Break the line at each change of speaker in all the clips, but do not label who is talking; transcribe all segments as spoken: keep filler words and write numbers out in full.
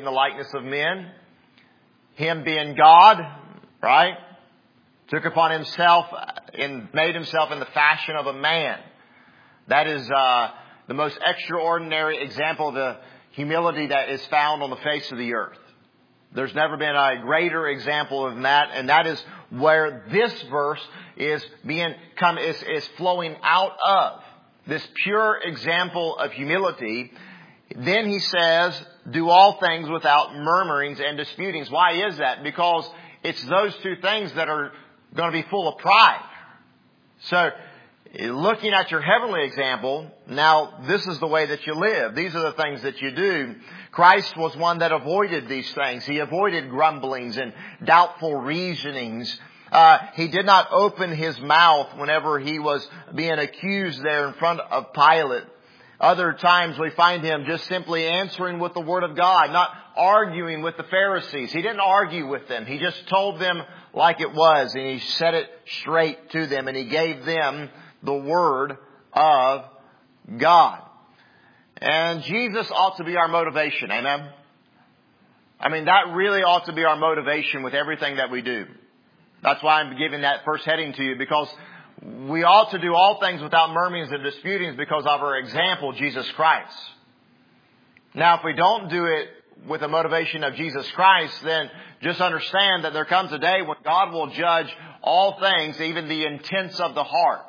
the likeness of men. Him being God, right? Took upon Himself and made Himself in the fashion of a man. That is uh, the most extraordinary example of the humility that is found on the face of the earth. There's never been a greater example of that, and that is where this verse is being come is, is flowing out of. This pure example of humility. Then he says, do all things without murmurings and disputings. Why is that? Because it's those two things that are going to be full of pride. So, looking at your heavenly example, now this is the way that you live. These are the things that you do. Christ was one that avoided these things. He avoided grumblings and doubtful reasonings. Uh, he did not open His mouth whenever He was being accused there in front of Pilate. Other times we find Him just simply answering with the Word of God, not arguing with the Pharisees. He didn't argue with them. He just told them like it was, and He said it straight to them, and He gave them the Word of God. And Jesus ought to be our motivation. Amen? I mean, that really ought to be our motivation with everything that we do. That's why I'm giving that first heading to you, because we ought to do all things without murmurings and disputings because of our example, Jesus Christ. Now, if we don't do it with the motivation of Jesus Christ, then just understand that there comes a day when God will judge all things, even the intents of the heart.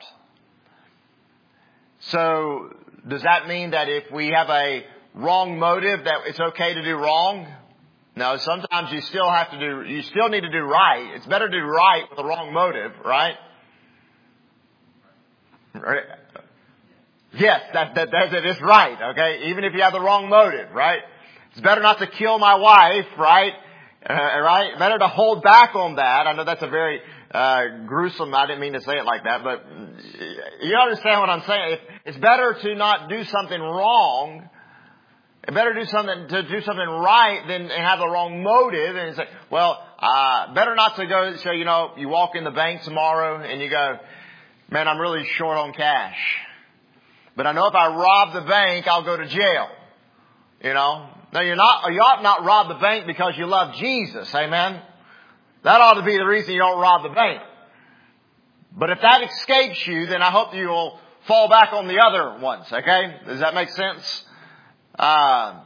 So, does that mean that if we have a wrong motive that it's okay to do wrong? No, sometimes you still have to do, you still need to do right. It's better to do right with a wrong motive, right? Yes, that, that, that, that is right, okay? Even if you have the wrong motive, right? It's better not to kill my wife, right? Uh, right? Better to hold back on that. I know that's a very uh, gruesome, I didn't mean to say it like that, but you understand what I'm saying. It's better to not do something wrong. It's better to do something, to do something right than and have the wrong motive and say, well, uh, better not to go, so, you know, you walk in the bank tomorrow and you go, man, I'm really short on cash. But I know if I rob the bank, I'll go to jail. You know? Now you're not, you ought not rob the bank because you love Jesus. Amen? That ought to be the reason you don't rob the bank. But if that escapes you, then I hope you'll fall back on the other ones. Okay? Does that make sense? Uh,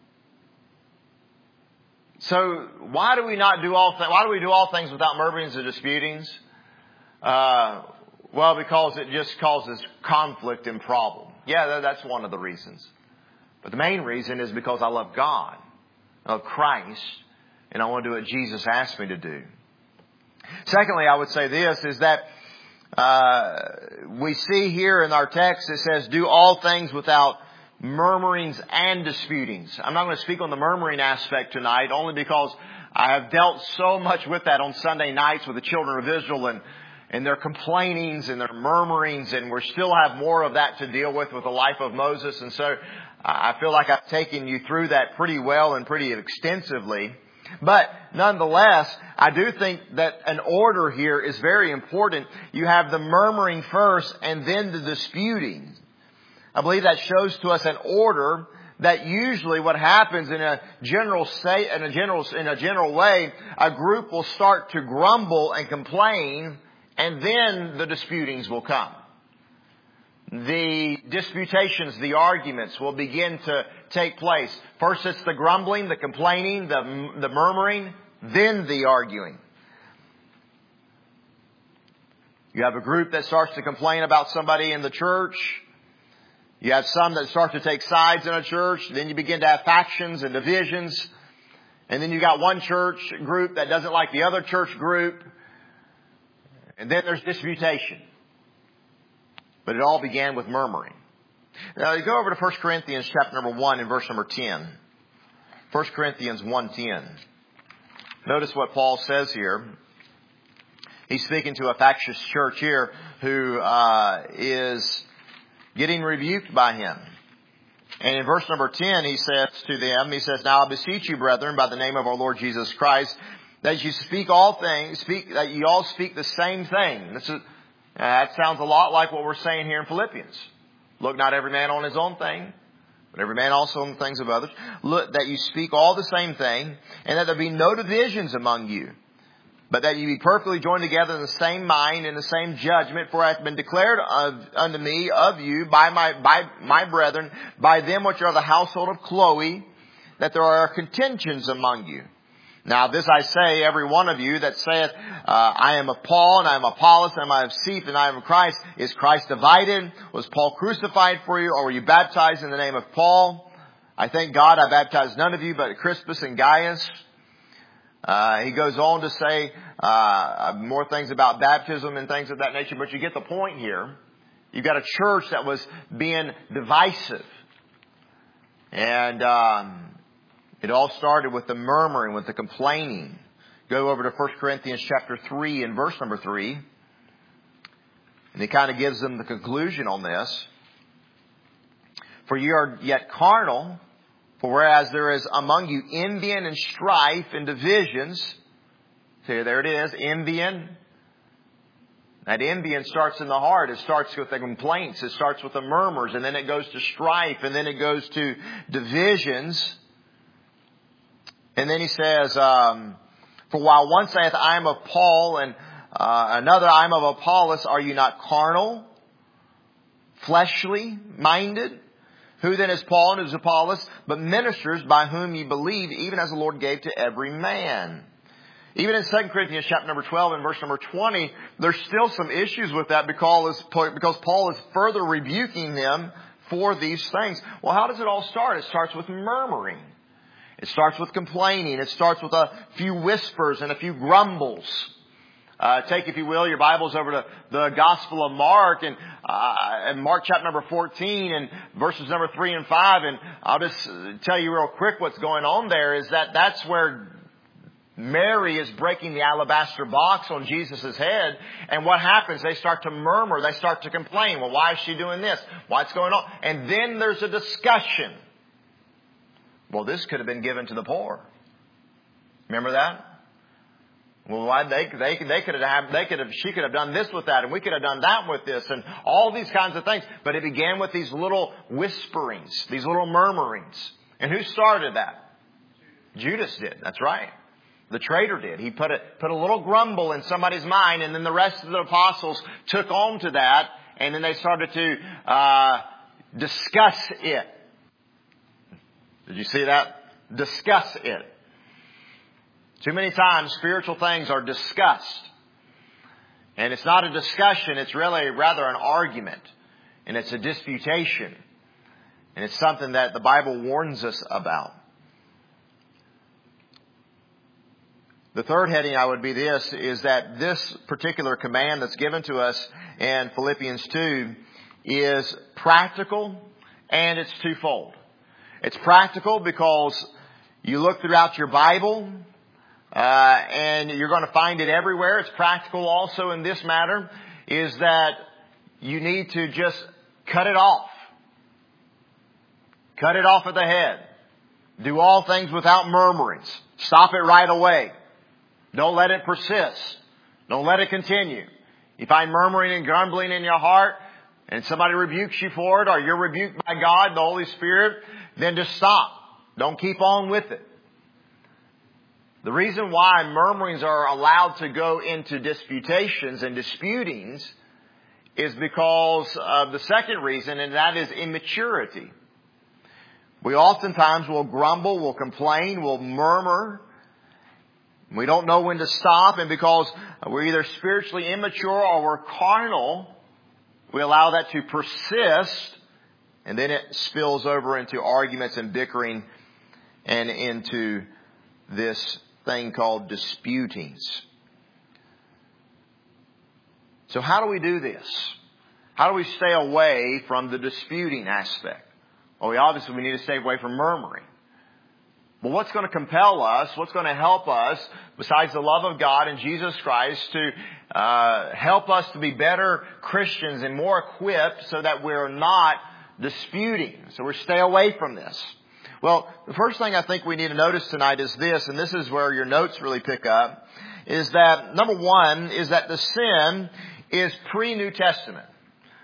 so why do we not do all, th- why do we do all things without murmurings or disputings? Uh, Well, because it just causes conflict and problem. Yeah, that's one of the reasons. But the main reason is because I love God, I love Christ, and I want to do what Jesus asked me to do. Secondly, I would say this, is that uh, we see here in our text, it says, do all things without murmurings and disputings. I'm not going to speak on the murmuring aspect tonight, only because I have dealt so much with that on Sunday nights with the children of Israel and And their complainings and their murmurings, and we still have more of that to deal with with the life of Moses. And so I feel like I've taken you through that pretty well and pretty extensively. But nonetheless, I do think that an order here is very important. You have the murmuring first and then the disputing. I believe that shows to us an order that usually what happens in a general say, in a general, in a general way, a group will start to grumble and complain, and then the disputings will come. The disputations, the arguments will begin to take place. First it's the grumbling, the complaining, the, the murmuring, then the arguing. You have a group that starts to complain about somebody in the church. You have some that start to take sides in a church. Then you begin to have factions and divisions. And then you got one church group that doesn't like the other church group. And then there's disputation. But it all began with murmuring. Now you go over to First Corinthians chapter number one and verse number ten. First Corinthians one ten. Notice what Paul says here. He's speaking to a factious church here who uh, is getting rebuked by him. And in verse number ten, he says to them, he says, "Now I beseech you, brethren, by the name of our Lord Jesus Christ, that you speak all things, speak that you all speak the same thing." This is, uh, that sounds a lot like what we're saying here in Philippians. Look not every man on his own thing, but every man also in the things of others. Look, that you speak all the same thing, and that there be no divisions among you, but that you be perfectly joined together in the same mind and the same judgment. For it hath been declared of, unto me of you by my by my brethren, by them which are the household of Chloe, that there are contentions among you. Now this I say, every one of you that saith, uh, I am of Paul, and I am of Apollos, and I am of Cephas, and I am of Christ. Is Christ divided? Was Paul crucified for you? Or were you baptized in the name of Paul? I thank God I baptized none of you but Crispus and Gaius. Uh, he goes on to say uh, more things about baptism and things of that nature, but you get the point here. You've got a church that was being divisive. And um it all started with the murmuring, with the complaining. Go over to First Corinthians chapter three and verse number three. And he kind of gives them the conclusion on this. For you are yet carnal, for whereas there is among you envying and strife and divisions. See, there it is, envying. That envying starts in the heart. It starts with the complaints. It starts with the murmurs. And then it goes to strife. And then it goes to divisions. And then he says, um, for while one saith, I am of Paul, and uh, another, I am of Apollos, are you not carnal, fleshly minded? Who then is Paul and who is Apollos, but ministers by whom ye believe, even as the Lord gave to every man? Even in Second Corinthians chapter number twelve and verse number twenty, there's still some issues with that because, because Paul is further rebuking them for these things. Well, how does it all start? It starts with murmuring. It starts with complaining. It starts with a few whispers and a few grumbles. Uh, take, if you will, your Bibles over to the Gospel of Mark and, uh, and Mark chapter number fourteen and verses number three and five. And I'll just tell you real quick what's going on there is that that's where Mary is breaking the alabaster box on Jesus' head. And what happens? They start to murmur. They start to complain. Well, why is she doing this? What's going on? And then there's a discussion. Well, this could have been given to the poor. Remember that? Well, why they they they could have they could have she could have done this with that, and we could have done that with this, and all these kinds of things. But it began with these little whisperings, these little murmurings. And who started that? Judas did. That's right. The traitor did. He put a put a little grumble in somebody's mind, and then the rest of the apostles took on to that, and then they started to uh, discuss it. Did you see that? Discuss it. Too many times spiritual things are discussed. And it's not a discussion, it's really rather an argument. And it's a disputation. And it's something that the Bible warns us about. The third heading I would be this, is that this particular command that's given to us in Philippians two is practical and it's twofold. It's practical because you look throughout your Bible uh, and you're going to find it everywhere. It's practical also in this matter is that you need to just cut it off. Cut it off at the head. Do all things without murmurings. Stop it right away. Don't let it persist. Don't let it continue. You find murmuring and grumbling in your heart and somebody rebukes you for it or you're rebuked by God, the Holy Spirit, then just stop. Don't keep on with it. The reason why murmurings are allowed to go into disputations and disputings is because of the second reason, and that is immaturity. We oftentimes will grumble, will complain, will murmur. We don't know when to stop, and because we're either spiritually immature or we're carnal, we allow that to persist, and then it spills over into arguments and bickering and into this thing called disputings. So how do we do this? How do we stay away from the disputing aspect? Well, we obviously we need to stay away from murmuring. Well, what's going to compel us? What's going to help us, besides the love of God and Jesus Christ, to uh, help us to be better Christians and more equipped so that we're not disputing? So we stay away from this. Well, the first thing I think we need to notice tonight is this, and this is where your notes really pick up, is that, number one, is that the sin is pre-New Testament.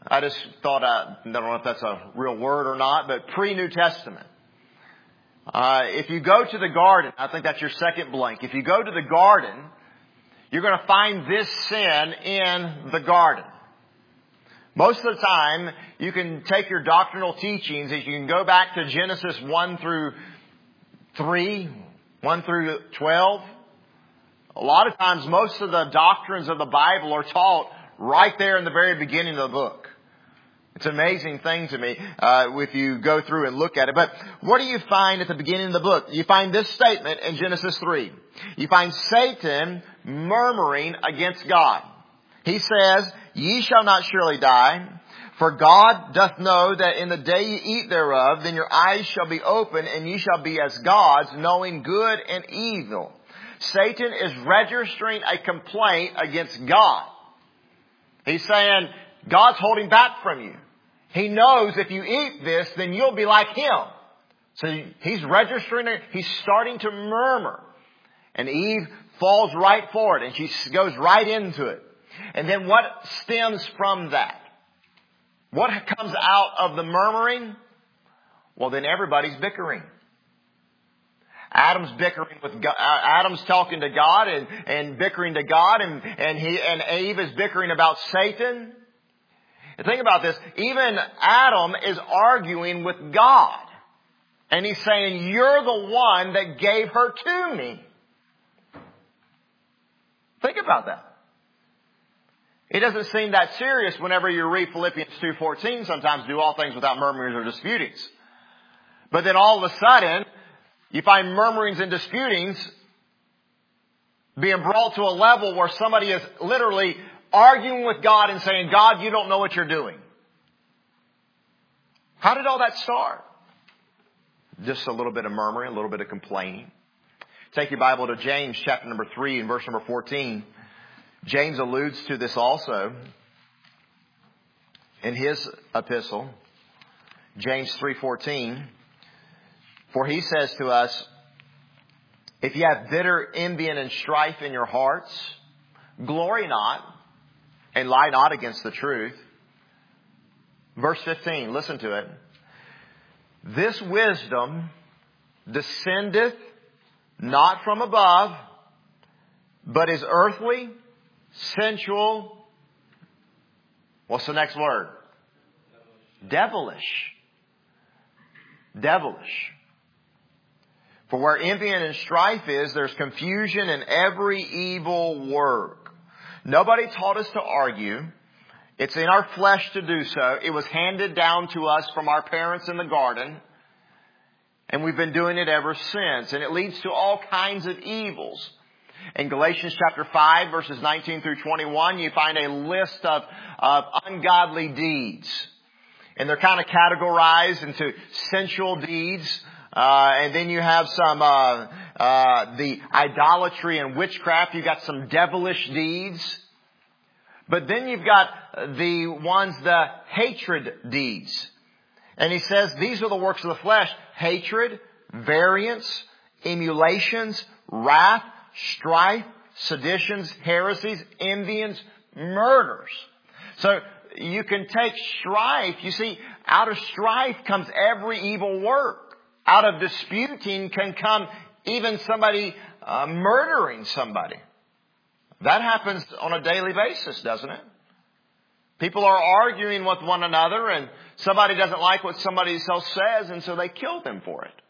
I just thought, I, I don't know if that's a real word or not, but pre-New Testament. Uh, if you go to the garden, I think that's your second blank. If you go to the garden, you're going to find this sin in the garden. Most of the time, you can take your doctrinal teachings, as you can go back to Genesis one through three, one through twelve. A lot of times, most of the doctrines of the Bible are taught right there in the very beginning of the book. It's an amazing thing to me uh, if you go through and look at it. But what do you find at the beginning of the book? You find this statement in Genesis three. You find Satan murmuring against God. He says, "Ye shall not surely die, for God doth know that in the day ye eat thereof, then your eyes shall be open, and ye shall be as gods, knowing good and evil." Satan is registering a complaint against God. He's saying, God's holding back from you. He knows if you eat this, then you'll be like Him. So he's registering it. He's starting to murmur. And Eve falls right for it, and she goes right into it. And then what stems from that? What comes out of the murmuring? Well, then everybody's bickering. Adam's bickering with God. Adam's talking to God and, and bickering to God, and, and he and Eve is bickering about Satan. And think about this. Even Adam is arguing with God. And he's saying, "You're the one that gave her to me." Think about that. It doesn't seem that serious whenever you read Philippians two fourteen. Sometimes do all things without murmurings or disputings. But then all of a sudden, you find murmurings and disputings being brought to a level where somebody is literally arguing with God and saying, "God, you don't know what you're doing." How did all that start? Just a little bit of murmuring, a little bit of complaining. Take your Bible to James chapter number three and verse number fourteen. James alludes to this also in his epistle. James three fourteen. For he says to us, "If you have bitter envy and strife in your hearts, glory not, and lie not against the truth." Verse fifteen, listen to it. "This wisdom descendeth not from above, but is earthly, sensual." What's the next word? Devilish. Devilish. "For where envy and strife is, there's confusion in every evil work." Nobody taught us to argue. It's in our flesh to do so. It was handed down to us from our parents in the garden. And we've been doing it ever since. And it leads to all kinds of evils. In Galatians chapter five, verses nineteen through twenty-one, you find a list of, of ungodly deeds. And they're kind of categorized into sensual deeds. Uh, and then you have some, uh, uh, the idolatry and witchcraft. You've got some devilish deeds. But then you've got the ones, the hatred deeds. And he says these are the works of the flesh: hatred, variance, emulations, wrath, strife, seditions, heresies, envyings, murders. So you can take strife. You see, out of strife comes every evil work. Out of disputing can come even somebody uh, murdering somebody. That happens on a daily basis, doesn't it? People are arguing with one another, and somebody doesn't like what somebody else says, and so they kill them for it.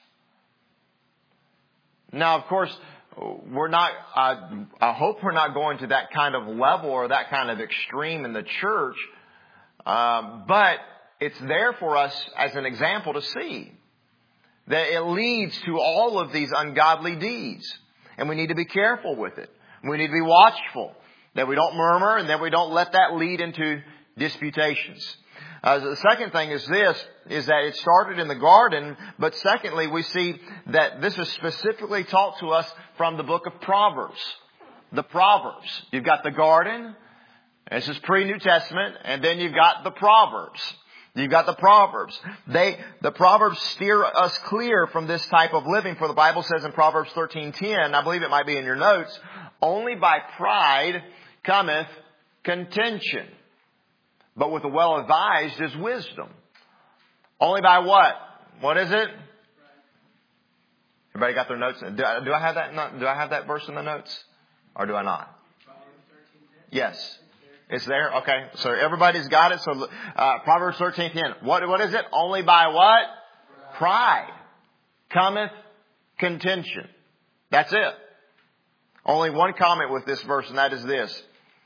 Now, of course, we're not, uh, I hope we're not going to that kind of level or that kind of extreme in the church. Uh, but it's there for us as an example to see that it leads to all of these ungodly deeds. And we need to be careful with it. We need to be watchful that we don't murmur and that we don't let that lead into disputations. Uh, the second thing is this, is that it started in the garden, but secondly, we see that this is specifically taught to us from the book of Proverbs. The Proverbs. You've got the garden, this is pre-New Testament, and then you've got the Proverbs. You've got the Proverbs. They, the Proverbs steer us clear from this type of living, for the Bible says in Proverbs thirteen ten, I believe it might be in your notes, "Only by pride cometh contention." but with the well-advised is wisdom. Only by what? What is it? Everybody got their notes? Do I, do I have that? Do I have that verse in the notes, or do I not? Yes, it's there. Okay, so everybody's got it. So uh, Proverbs thirteen ten. What what is it? Only by what? Pride cometh contention. That's it. Only one comment with this verse, and that is this.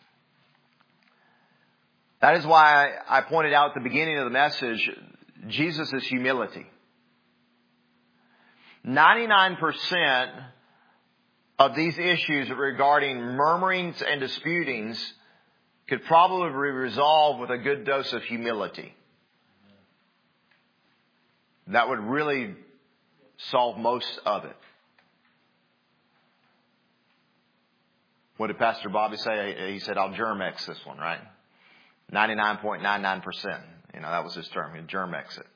That is why I pointed out at the beginning of the message, Jesus' humility. ninety-nine percent of these issues regarding murmurings and disputings could probably be resolved with a good dose of humility. That would really solve most of it. What did Pastor Bobby say? He said, I'll germ-X this one, right? ninety-nine point nine nine percent. You know, that was his term. He'd germ-X it.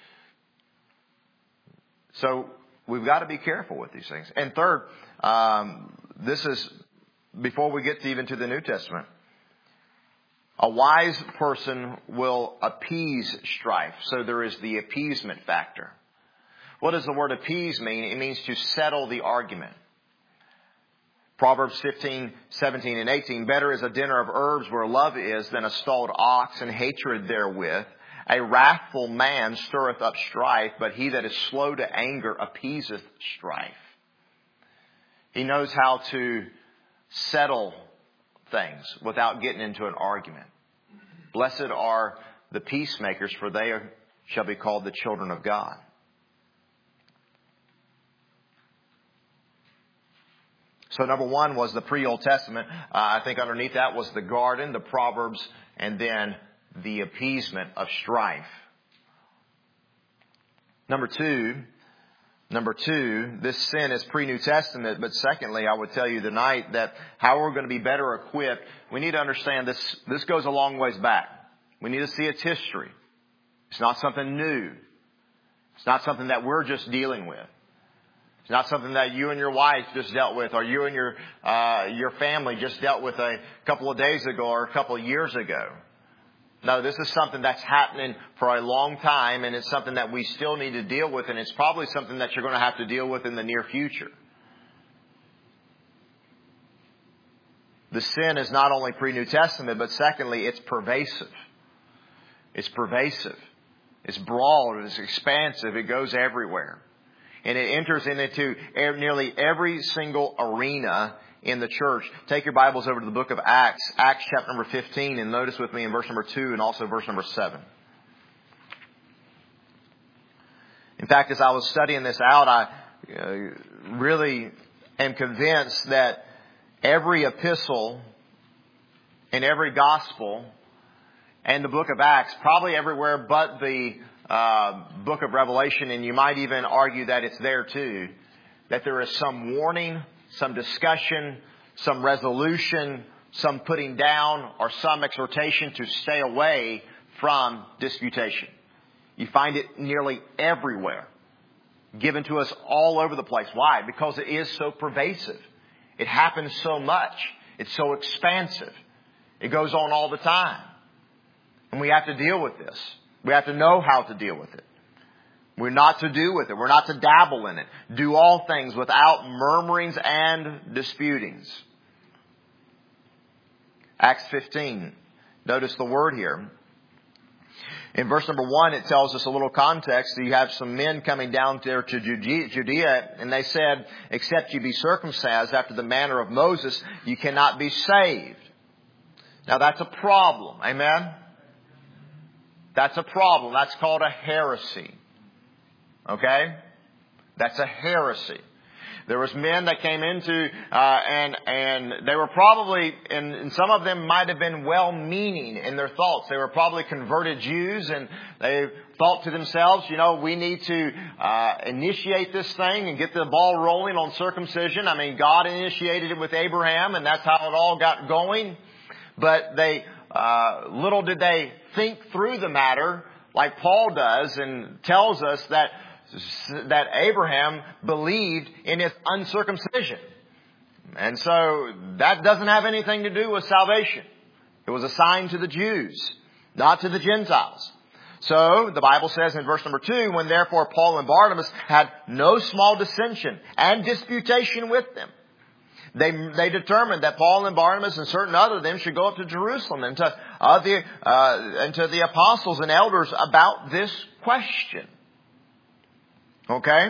So we've got to be careful with these things. And third, um, this is before we get to even to the New Testament. A wise person will appease strife. So there is the appeasement factor. What does the word appease mean? It means to settle the argument. Proverbs fifteen, seventeen, and eighteen. Better is a dinner of herbs where love is than a stalled ox and hatred therewith. A wrathful man stirreth up strife, but he that is slow to anger appeaseth strife. He knows how to settle things without getting into an argument. Blessed are the peacemakers, for they are, shall be called the children of God. So number one was the pre-Old Testament. Uh, I think underneath that was the garden, the Proverbs, and then the appeasement of strife. Number two, number two, this sin is pre-New Testament. But secondly, I would tell you tonight that how we're going to be better equipped, we need to understand this. This goes a long ways back. We need to see its history. It's not something new. It's not something that we're just dealing with. It's not something that you and your wife just dealt with, or you and your uh, your family just dealt with a couple of days ago or a couple of years ago. No, this is something that's happening for a long time, and it's something that we still need to deal with, and it's probably something that you're going to have to deal with in the near future. The sin is not only pre-New Testament, but secondly, it's pervasive. It's pervasive. It's broad. It's expansive. It goes everywhere. And it enters into nearly every single arena in the church. Take your Bibles over to the book of Acts, Acts chapter number fifteen, and notice with me in verse number two and also verse number seven. In fact, as I was studying this out, I uh, really am convinced that every epistle and every gospel and the book of Acts, probably everywhere but the Uh, book of Revelation, and you might even argue that it's there too, that there is some warning, some discussion, some resolution, some putting down, or some exhortation to stay away from disputation. You find it nearly everywhere, given to us all over the place. Why? Because it is so pervasive. It happens so much. It's so expansive. It goes on all the time. And we have to deal with this. We have to know how to deal with it. We're not to do with it. We're not to dabble in it. Do all things without murmurings and disputings. Acts fifteen. Notice the word here. In verse number one, it tells us a little context. You have some men coming down there to Judea, and they said, except you be circumcised after the manner of Moses, you cannot be saved. Now that's a problem. Amen? That's a problem. That's called a heresy. Okay? That's a heresy. There was men that came into, uh, and, and they were probably, and, and some of them might have been well-meaning in their thoughts. They were probably converted Jews, and they thought to themselves, you know, we need to, uh, initiate this thing and get the ball rolling on circumcision. I mean, God initiated it with Abraham, and that's how it all got going. But they, Uh, little did they think through the matter, like Paul does, and tells us that that Abraham believed in his uncircumcision. And so that doesn't have anything to do with salvation. It was a sign to the Jews. not to the Gentiles. So, the Bible says in verse number two, when therefore Paul and Barnabas had no small dissension and disputation with them, They, they determined that Paul and Barnabas and certain other of them should go up to Jerusalem and to, uh, the, uh, and to the apostles and elders about this question. Okay?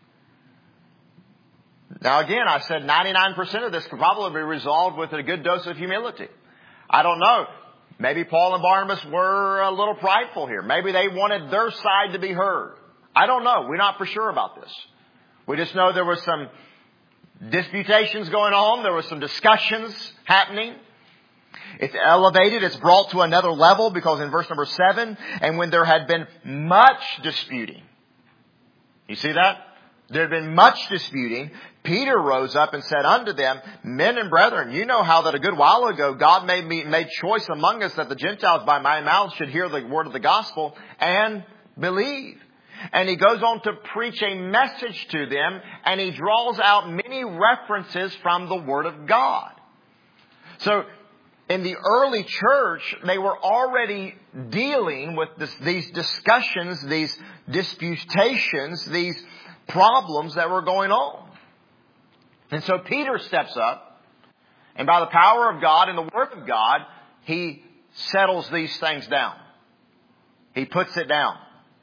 Now again, I said ninety-nine percent of this could probably be resolved with a good dose of humility. I don't know. Maybe Paul and Barnabas were a little prideful here. Maybe they wanted their side to be heard. I don't know. We're not for sure about this. We just know there was some disputations going on. There were some discussions happening. It's elevated. It's brought to another level because in verse number seven, and when there had been much disputing. You see that? There had been much disputing. Peter rose up and said unto them, Men and brethren, you know how that a good while ago God made me, made choice among us that the Gentiles by my mouth should hear the word of the gospel and believe. And he goes on to preach a message to them, and he draws out many references from the Word of God. So, in the early church, they were already dealing with this, these discussions, these disputations, these problems that were going on. And so Peter steps up, and by the power of God and the Word of God, he settles these things down. He puts it down.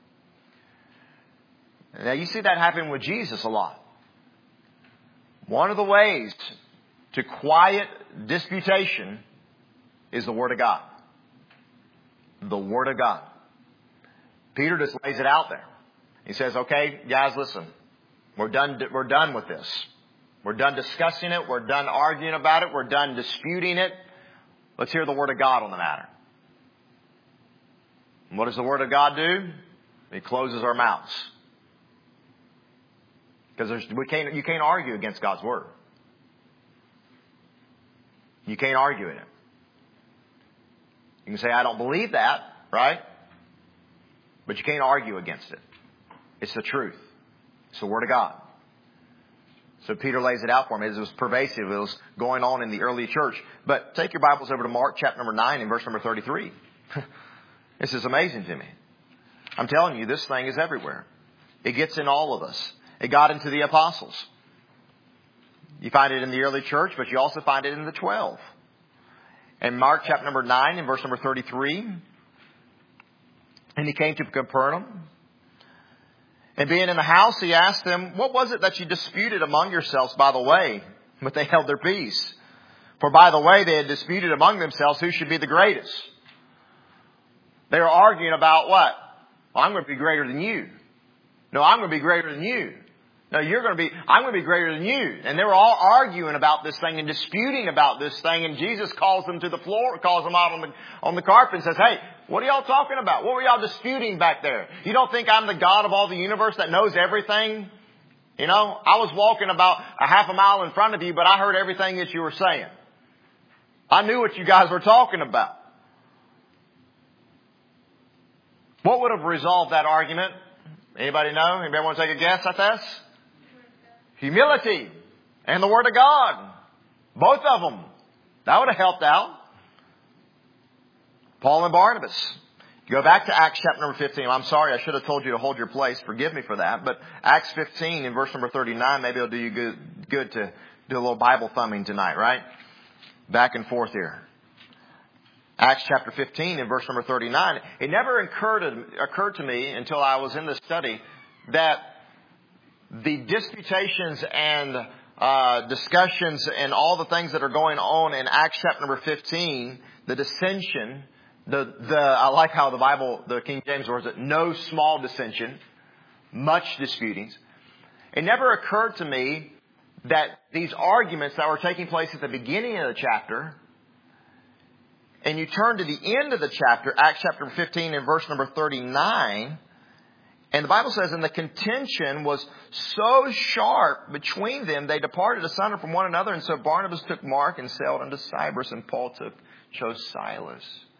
Now, you see that happen with Jesus a lot. One of the ways to quiet disputation is the Word of God. The Word of God. Peter just lays it out there. He says, okay, guys, listen. We're done, we're done with this. We're done discussing it. We're done arguing about it. We're done disputing it. Let's hear the Word of God on the matter. And what does the Word of God do? It closes our mouths. Because we can't, you can't argue against God's Word. You can't argue in it. You can say, I don't believe that, right? But you can't argue against it. It's the truth. It's the Word of God. So Peter lays it out for me. It was pervasive. It was going on in the early church. But take your Bibles over to Mark chapter number nine and verse number thirty-three. This is amazing to me. I'm telling you, this thing is everywhere. It gets in all of us. It got into the apostles. You find it in the early church, but you also find it in the twelve. In Mark chapter number nine and verse number thirty-three. And he came to Capernaum. And being in the house, he asked them, what was it that you disputed among yourselves by the way? But they held their peace. For by the way, they had disputed among themselves who should be the greatest. They were arguing about what? Well, I'm going to be greater than you. No, I'm going to be greater than you. No, you're going to be, I'm going to be greater than you. And they were all arguing about this thing and disputing about this thing. And Jesus calls them to the floor, calls them out on the, on the carpet and says, hey, what are y'all talking about? What were y'all disputing back there? You don't think I'm the God of all the universe that knows everything? You know, I was walking about a half a mile in front of you, but I heard everything that you were saying. I knew what you guys were talking about. What would have resolved that argument? Anybody know? Anybody want to take a guess at this? Humility and the Word of God. Both of them. That would have helped out. Paul and Barnabas. Go back to Acts chapter number fifteen. I'm sorry, I should have told you to hold your place. Forgive me for that. But Acts fifteen in verse number thirty-nine, maybe it'll do you good, good to do a little Bible thumbing tonight, right? Back and forth here. Acts chapter fifteen in verse number thirty-nine. It never occurred to, occurred to me until I was in the study that the disputations and uh, discussions and all the things that are going on in Acts chapter number fifteen, the dissension, the the I like how the Bible, the King James words it, no small dissension, much disputings. It never occurred to me that these arguments that were taking place at the beginning of the chapter, and you turn to the end of the chapter, Acts chapter fifteen and verse number thirty-nine, and the Bible says, and the contention was so sharp between them, they departed asunder from one another. And so Barnabas took Mark and sailed unto Cyprus, and Paul took, chose Silas.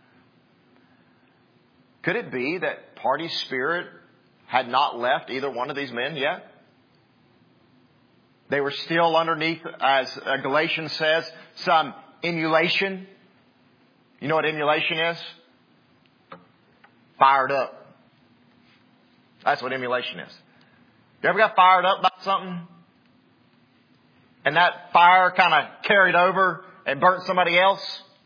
Could it be that party spirit had not left either one of these men yet? They were still underneath, as Galatians says, some emulation. You know what emulation is? fired up. That's what emulation is. You ever got fired up about something? And that fire kind of carried over and burnt somebody else?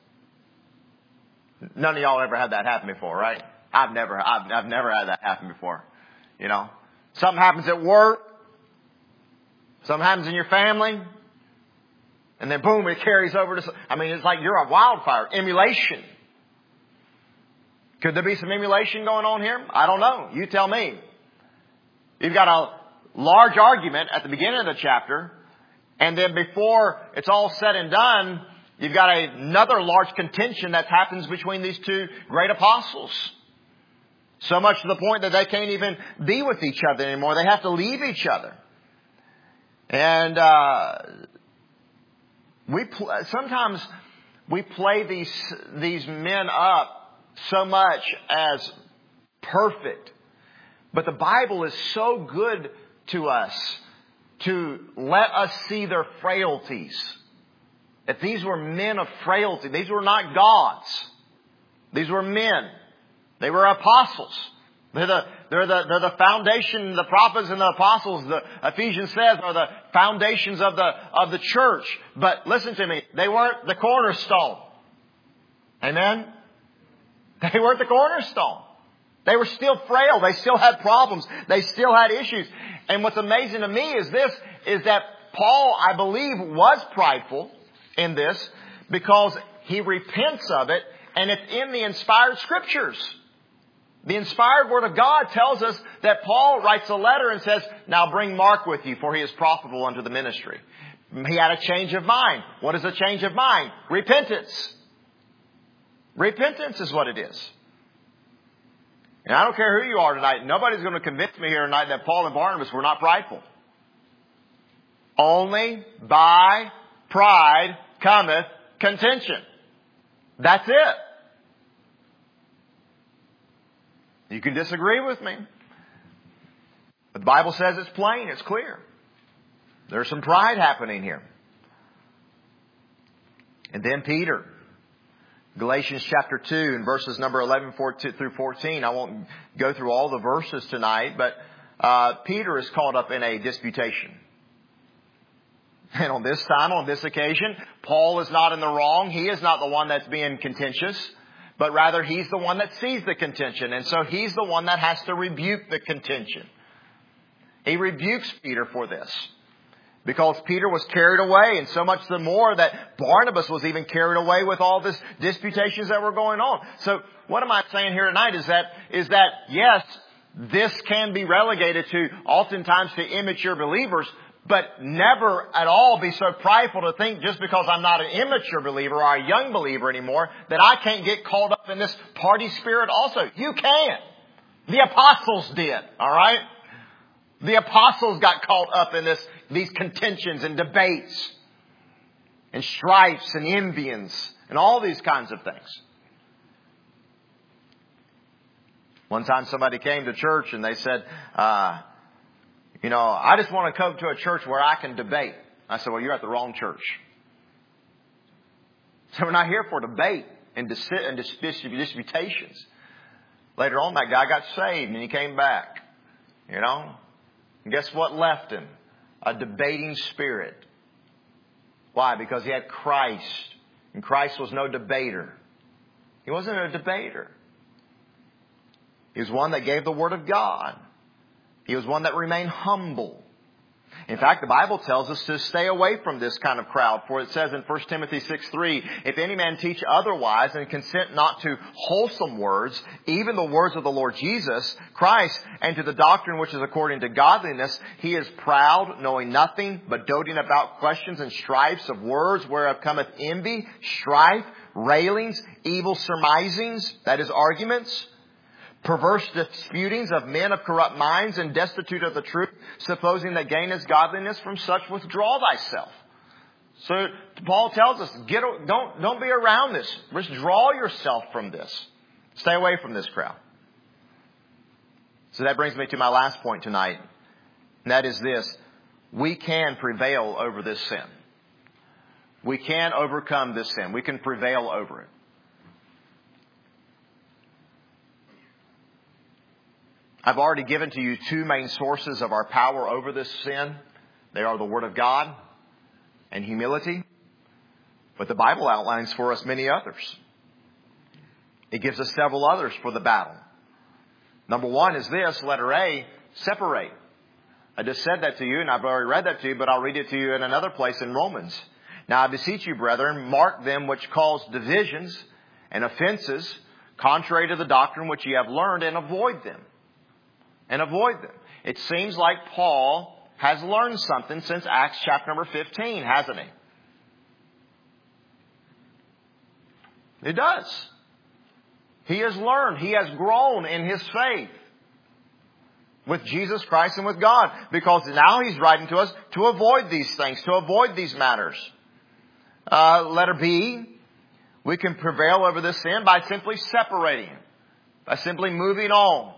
None of y'all ever had that happen before, right? I've never, I've, I've never had that happen before. You know, something happens at work. Something happens in your family. And then boom, it carries over to, I mean, it's like you're a wildfire. Emulation. Could there be some emulation going on here? I don't know. You tell me. You've got a large argument at the beginning of the chapter. And then before it's all said and done, you've got another large contention that happens between these two great apostles. So much to the point that they can't even be with each other anymore. They have to leave each other. And uh, we pl- sometimes we play these these men up so much as perfect. But the Bible is so good to us to let us see their frailties. That these were men of frailty. These were not gods. These were men. They were apostles. They're the, they're the, they're the foundation, the prophets and the apostles, the Ephesians says, are the foundations of the, of the church. But listen to me, they weren't the cornerstone. Amen? They weren't the cornerstone. They were still frail. They still had problems. They still had issues. And what's amazing to me is this, is that Paul, I believe, was prideful in this because he repents of it, and it's in the inspired scriptures. The inspired word of God tells us that Paul writes a letter and says, now bring Mark with you, for he is profitable unto the ministry. He had a change of mind. What is a change of mind? Repentance. Repentance is what it is. And I don't care who you are tonight. Nobody's going to convince me here tonight that Paul and Barnabas were not prideful. Only by pride cometh contention. That's it. You can disagree with me. But the Bible says it's plain, it's clear. There's some pride happening here. And then Peter. Galatians chapter two and verses number eleven through fourteen. I won't go through all the verses tonight, but uh, Peter is caught up in a disputation. And on this time, on this occasion, Paul is not in the wrong. He is not the one that's being contentious, but rather he's the one that sees the contention. And so he's the one that has to rebuke the contention. He rebukes Peter for this. Because Peter was carried away, and so much the more that Barnabas was even carried away with all this disputations that were going on. So what am I saying here tonight is that, is that yes, this can be relegated to oftentimes to immature believers, but never at all be so prideful to think just because I'm not an immature believer or a young believer anymore that I can't get caught up in this party spirit also. You can. The apostles did, all right? The apostles got caught up in this, these contentions and debates and strifes and envyings and all these kinds of things. One time somebody came to church and they said, uh, you know, I just want to come to a church where I can debate. I said, well, you're at the wrong church. So we're not here for debate and, dis- and dis- disputations. Later on, that guy got saved and he came back, you know. And guess what left him? A debating spirit. Why? Because he had Christ. And Christ was no debater. He wasn't a debater. He was one that gave the Word of God. He was one that remained humble. In fact, the Bible tells us to stay away from this kind of crowd. For it says in First Timothy six three, if any man teach otherwise and consent not to wholesome words, even the words of the Lord Jesus Christ, and to the doctrine which is according to godliness, he is proud, knowing nothing, but doting about questions and strifes of words, whereof cometh envy, strife, railings, evil surmisings, that is arguments, perverse disputings of men of corrupt minds and destitute of the truth, supposing that gain is godliness, from such withdraw thyself. So Paul tells us, get, don't, don't be around this. Withdraw yourself from this. Stay away from this crowd. So that brings me to my last point tonight. And that is this. We can prevail over this sin. We can overcome this sin. We can prevail over it. I've already given to you two main sources of our power over this sin. They are the Word of God and humility. But the Bible outlines for us many others. It gives us several others for the battle. Number one is this, letter A, separate. I just said that to you, and I've already read that to you, but I'll read it to you in another place in Romans. Now I beseech you, brethren, mark them which cause divisions and offenses, contrary to the doctrine which ye have learned, and avoid them. And avoid them. It seems like Paul has learned something since Acts chapter number fifteen, hasn't he? He does. He has learned. He has grown in his faith with Jesus Christ and with God. Because now he's writing to us to avoid these things, to avoid these matters. Uh, letter B, we can prevail over this sin by simply separating, by simply moving on.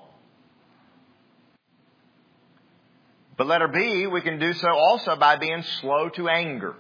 But letter B, we can do so also by being slow to anger.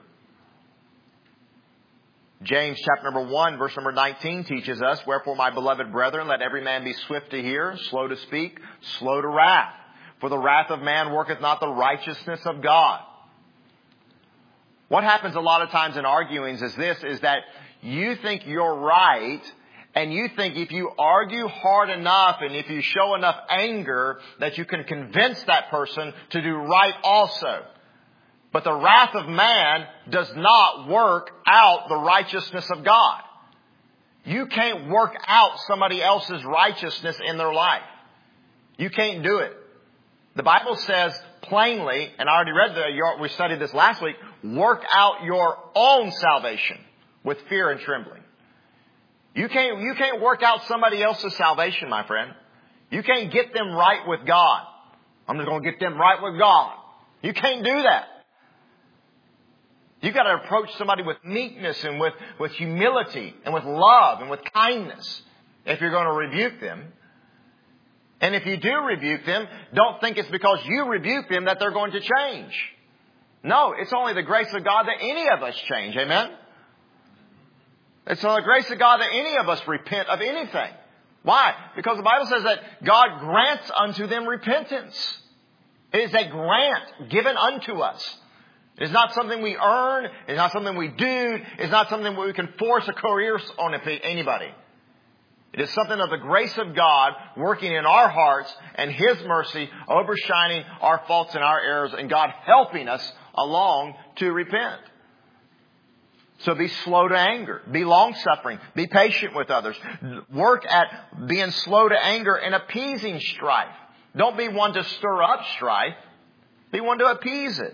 James chapter number one, verse number nineteen teaches us, wherefore, my beloved brethren, let every man be swift to hear, slow to speak, slow to wrath. For the wrath of man worketh not the righteousness of God. What happens a lot of times in arguings is this, is that you think you're right, and you think if you argue hard enough and if you show enough anger that you can convince that person to do right also. But the wrath of man does not work out the righteousness of God. You can't work out somebody else's righteousness in their life. You can't do it. The Bible says plainly, and I already read the, we studied this last week, work out your own salvation with fear and trembling. You can't, you can't work out somebody else's salvation, my friend. You can't get them right with God. I'm just going to get them right with God. You can't do that. You've got to approach somebody with meekness and with, with humility and with love and with kindness if you're going to rebuke them. And if you do rebuke them, don't think it's because you rebuke them that they're going to change. No, it's only the grace of God that any of us change. Amen? It's only the grace of God that any of us repent of anything. Why? Because the Bible says that God grants unto them repentance. It is a grant given unto us. It is not something we earn. It's not something we do. It's not something where we can force a coerce on anybody. It is something of the grace of God working in our hearts and His mercy overshining our faults and our errors and God helping us along to repent. So be slow to anger. Be long-suffering. Be patient with others. Work at being slow to anger and appeasing strife. Don't be one to stir up strife. Be one to appease it.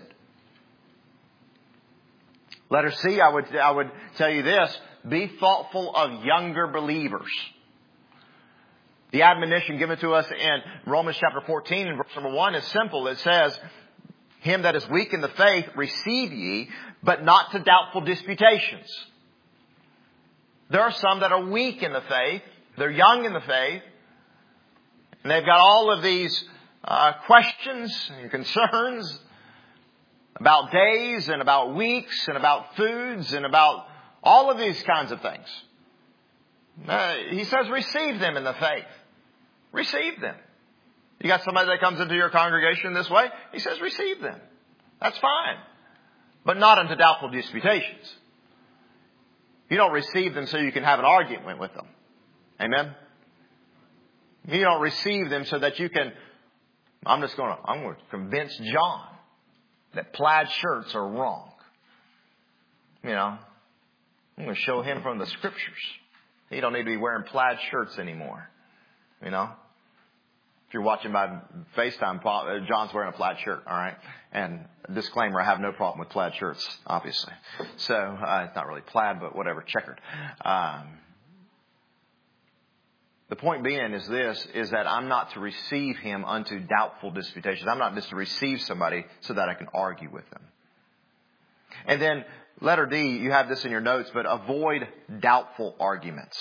Letter C, I would, I would tell you this. Be thoughtful of younger believers. The admonition given to us in Romans chapter fourteen and verse number one is simple. It says, him that is weak in the faith receive ye, but not to doubtful disputations. There are some that are weak in the faith. They're young in the faith. And they've got all of these uh, questions and concerns about days and about weeks and about foods and about all of these kinds of things. Uh, he says receive them in the faith. Receive them. You got somebody that comes into your congregation this way, he says receive them. That's fine. But not unto doubtful disputations. You don't receive them so you can have an argument with them. Amen? You don't receive them so that you can, I'm just going to, I'm going to convince John that plaid shirts are wrong. You know, I'm going to show him from the scriptures. He don't need to be wearing plaid shirts anymore. You know, if you're watching by FaceTime, John's wearing a plaid shirt. All right. And disclaimer, I have no problem with plaid shirts, obviously. So uh, it's not really plaid, but whatever, checkered. Um, the point being is this, is that I'm not to receive him unto doubtful disputations. I'm not just to receive somebody so that I can argue with them. And then letter D, you have this in your notes, but avoid doubtful arguments.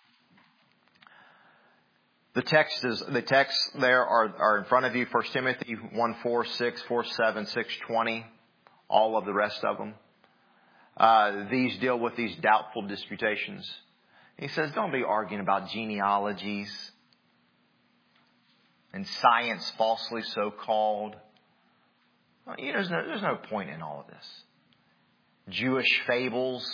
The text is, the texts there are, are in front of you. First Timothy one, four, six, four, seven, six, twenty. All of the rest of them. Uh, these deal with these doubtful disputations. He says, don't be arguing about genealogies and science falsely so called. Well, you know, there's no, there's no point in all of this. Jewish fables.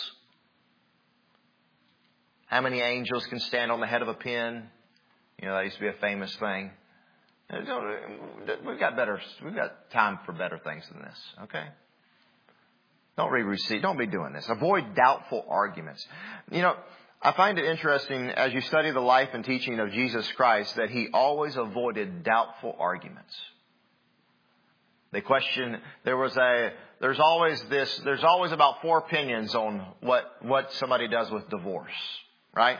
How many angels can stand on the head of a pin? You know, that used to be a famous thing. We've got better, we've got time for better things than this, okay? Don't re-receive, don't be doing this. Avoid doubtful arguments. You know, I find it interesting as you study the life and teaching of Jesus Christ that He always avoided doubtful arguments. They question, there was a, there's always this, there's always about four opinions on what, what somebody does with divorce, right?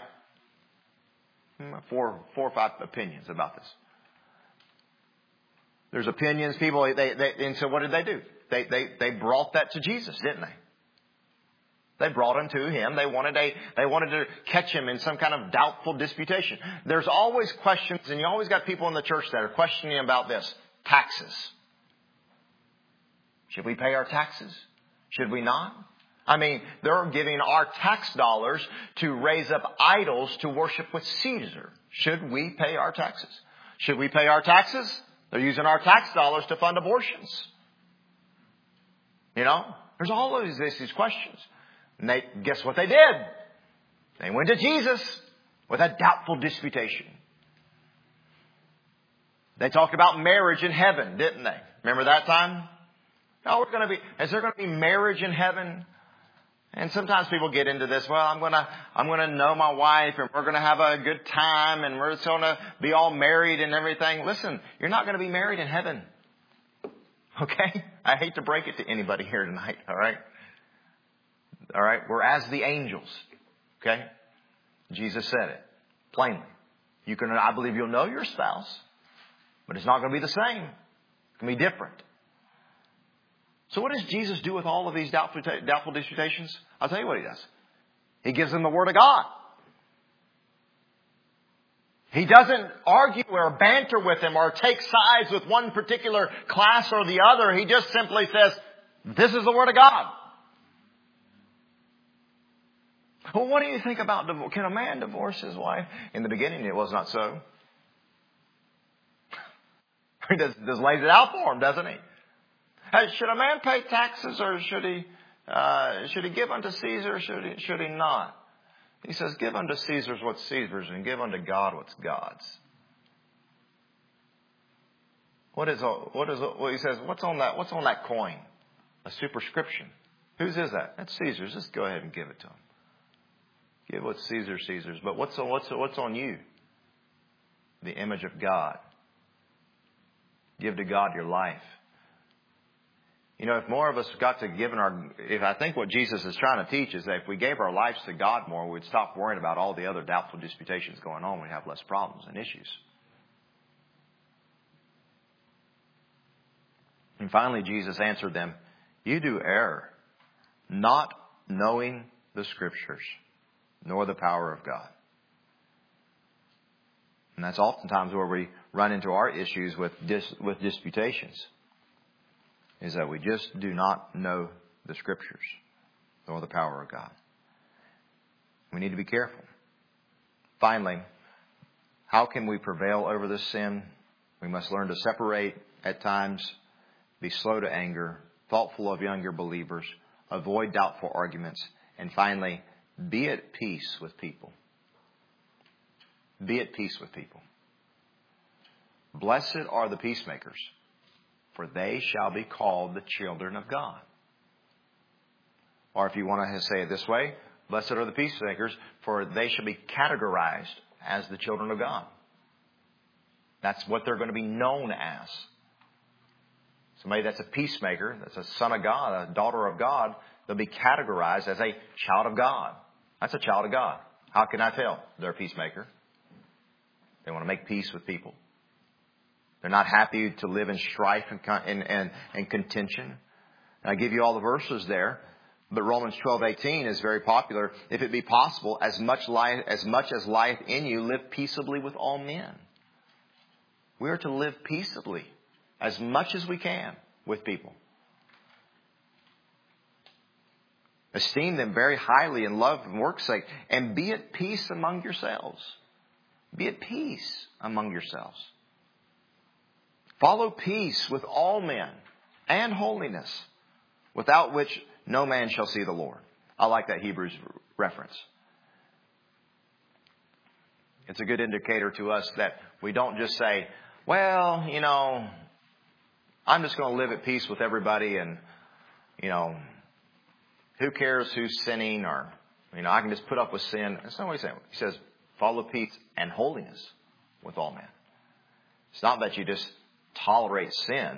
Four, four or five opinions about this. There's opinions, people, they, they, and so what did they do? They, they, they brought that to Jesus, didn't they? They brought him to Him. They wanted a, they wanted to catch Him in some kind of doubtful disputation. There's always questions, and you always got people in the church that are questioning about this. Taxes. Should we pay our taxes? Should we not? I mean, they're giving our tax dollars to raise up idols to worship with Caesar. Should we pay our taxes? Should we pay our taxes? They're using our tax dollars to fund abortions. You know, there's all of these, these questions. And they, guess what they did? They went to Jesus with a doubtful disputation. They talked about marriage in heaven, didn't they? Remember that time? Oh, we're going to be, is there going to be marriage in heaven? And sometimes people get into this, well, I'm going to, I'm going to know my wife and we're going to have a good time and we're going to be all married and everything. Listen, you're not going to be married in heaven. Okay? I hate to break it to anybody here tonight. All right? All right? We're as the angels. Okay? Jesus said it plainly. You can, I believe you'll know your spouse, but it's not going to be the same. It's going to be different. So what does Jesus do with all of these doubtful, doubtful disputations? I'll tell you what He does. He gives them the Word of God. He doesn't argue or banter with them or take sides with one particular class or the other. He just simply says, this is the Word of God. Well, what do you think about divorce? Can a man divorce his wife? In the beginning, it was not so. He just, just lays it out for him, doesn't he? Hey, should a man pay taxes or should he, uh, should he give unto Caesar or should he, should he not? He says, give unto Caesar's what's Caesar's and give unto God what's God's. What is, what is, well, he says, what's on that, what's on that coin? A superscription. Whose is that? That's Caesar's. Just go ahead and give it to him. Give what's Caesar, Caesar's. But what's on, what's, what's on you? The image of God. Give to God your life. You know, if more of us got to give in our, if I think what Jesus is trying to teach is that if we gave our lives to God more, we'd stop worrying about all the other doubtful disputations going on. We'd have less problems and issues. And finally, Jesus answered them, you do err, not knowing the Scriptures, nor the power of God. And that's oftentimes where we run into our issues with dis, with disputations. Is that we just do not know the Scriptures or the power of God. We need to be careful. Finally, how can we prevail over this sin? We must learn to separate at times, be slow to anger, thoughtful of younger believers, avoid doubtful arguments, and finally, be at peace with people. Be at peace with people. Blessed are the peacemakers, for they shall be called the children of God. Or if you want to say it this way, blessed are the peacemakers, for they shall be categorized as the children of God. That's what they're going to be known as. Somebody that's a peacemaker, that's a son of God, a daughter of God, they'll be categorized as a child of God. That's a child of God. How can I tell? They're a peacemaker. They want to make peace with people. They're not happy to live in strife and, and, and, and contention. And I give you all the verses there. But Romans twelve eighteen is very popular. If it be possible, as much life, as much as life in you, live peaceably with all men. We are to live peaceably as much as we can with people. Esteem them very highly in love and work's sake. And be at peace among yourselves. Be at peace among yourselves. Follow peace with all men and holiness, without which no man shall see the Lord. I like that Hebrews reference. It's a good indicator to us that we don't just say, well, you know, I'm just going to live at peace with everybody and, you know, who cares who's sinning, or, you know, I can just put up with sin. That's not what he's saying. He says, follow peace and holiness with all men. It's not that you just tolerate sin,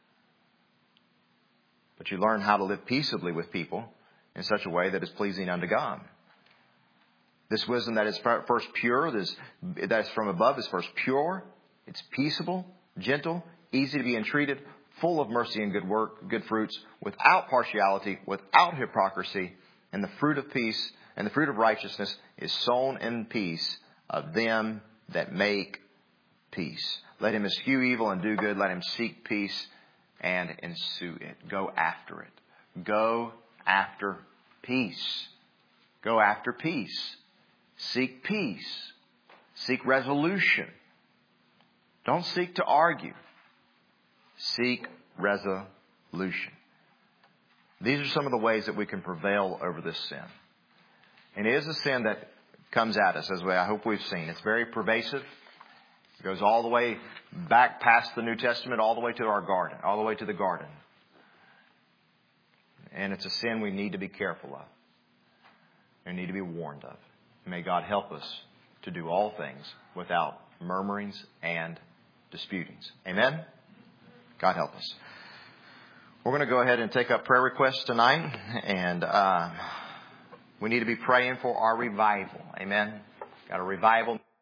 but you learn how to live peaceably with people in such a way that is pleasing unto God. This wisdom that is first pure, this, that is from above, is first pure. It's peaceable, gentle, easy to be entreated, full of mercy and good work, good fruits, without partiality, without hypocrisy, and the fruit of peace and the fruit of righteousness is sown in peace of them that make peace. Let him eschew evil and do good. Let him seek peace and ensue it. Go after it. Go after peace. Go after peace. Seek peace. Seek resolution. Don't seek to argue. Seek resolution. These are some of the ways that we can prevail over this sin. And it is a sin that comes at us, as we, I hope we've seen. It's very pervasive. It goes all the way back past the New Testament, all the way to our garden, all the way to the garden. And it's a sin we need to be careful of. We need to be warned of. May God help us to do all things without murmurings and disputings. Amen? God help us. We're going to go ahead and take up prayer requests tonight. And uh, we need to be praying for our revival. Amen? Got a revival.